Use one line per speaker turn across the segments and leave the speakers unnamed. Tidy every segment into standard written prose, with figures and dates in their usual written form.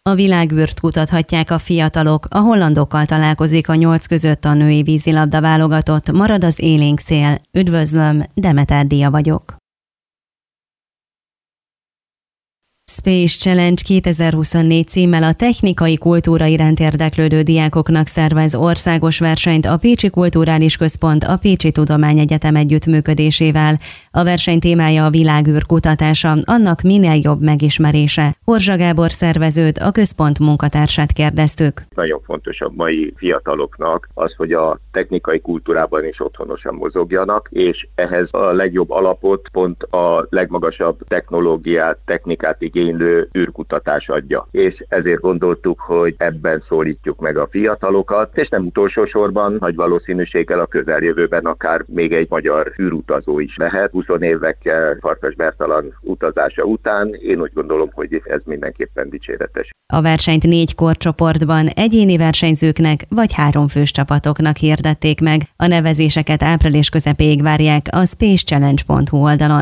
A világűrt kutathatják a fiatalok, a hollandokkal találkozik a 8 között a női vízilabda válogatott, marad az élénk szél. Üdvözlöm, Demeter Dia vagyok. Space Challenge 2024 címmel a technikai kultúra iránt érdeklődő diákoknak szervez országos versenyt a Pécsi Kulturális Központ a Pécsi Tudományegyetem együttműködésével. A verseny témája a világűr kutatása, annak minél jobb megismerése. Horzsa Gábor szervezőt, a központ munkatársát kérdeztük.
Nagyon fontos a mai fiataloknak az, hogy a technikai kultúrában is otthonosan mozogjanak, és ehhez a legjobb alapot pont a legmagasabb technológiát, technikát igénylő űrkutatás adja. És ezért gondoltuk, hogy ebben szólítjuk meg a fiatalokat, és nem utolsó sorban, nagy valószínűséggel a közeljövőben akár még egy magyar űrutazó is lehet. 20 évekkel Farkas Bertalan utazása után én úgy gondolom, hogy ez mindenképpen dicséretes.
A versenyt 4 korcsoportban egyéni versenyzőknek vagy 3 fős csapatoknak hirdették meg. A nevezéseket április közepéig várják a spacechallenge.hu oldalon.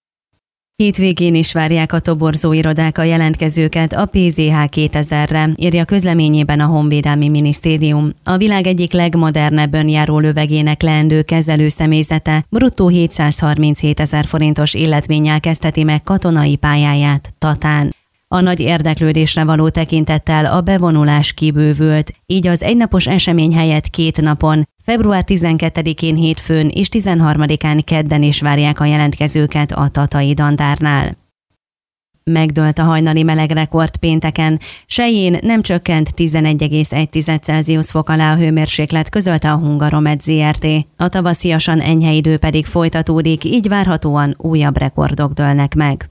Hétvégén is várják a toborzó irodák a jelentkezőket a PZH 2000-re, írja közleményében a Honvédelmi Minisztérium. A világ egyik legmodernebb önjáró lövegének leendő kezelő személyzete bruttó 737 000 forintos illetménnyel kezdheti meg katonai pályáját Tatán. A nagy érdeklődésre való tekintettel a bevonulás kibővült, így az egynapos esemény helyett 2 napon, február 12-én hétfőn és 13-án kedden is várják a jelentkezőket a tatai dandárnál. Megdőlt a hajnali melegrekord pénteken, Selyén nem csökkent 11,1 Celsius fok alá a hőmérséklet, közölte a Hungaromed Zrt. A tavasziasan enyhe idő pedig folytatódik, így várhatóan újabb rekordok dőlnek meg.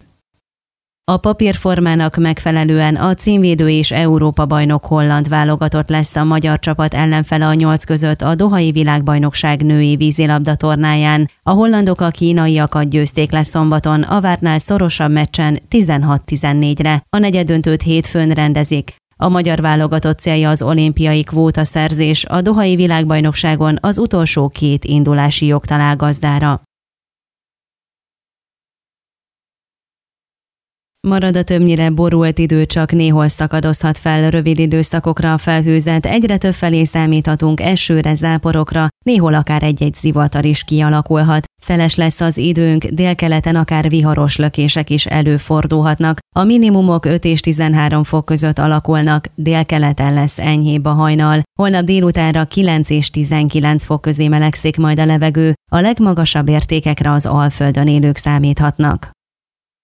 A papírformának megfelelően a címvédő és Európa-bajnok holland válogatott lesz a magyar csapat ellenfele a 8 között a Dohai világbajnokság női vízilabda tornáján. A hollandok a kínaiakat győzték le szombaton, a vártnál szorosabb meccsen 16-14-re. A negyeddöntőt hétfőn rendezik. A magyar válogatott célja az olimpiai kvótaszerzés, a Dohai világbajnokságon az utolsó 2 indulási jog talál gazdára. Marad a többnyire borult idő, csak néhol szakadozhat fel rövid időszakokra a felhőzet, egyre több felé számíthatunk esőre, záporokra, néhol akár egy-egy zivatar is kialakulhat. Szeles lesz az időnk, délkeleten akár viharos lökések is előfordulhatnak. A minimumok 5 és 13 fok között alakulnak, délkeleten lesz enyhébb a hajnal. Holnap délutánra 9 és 19 fok közé melegszik majd a levegő, a legmagasabb értékekre az Alföldön élők számíthatnak.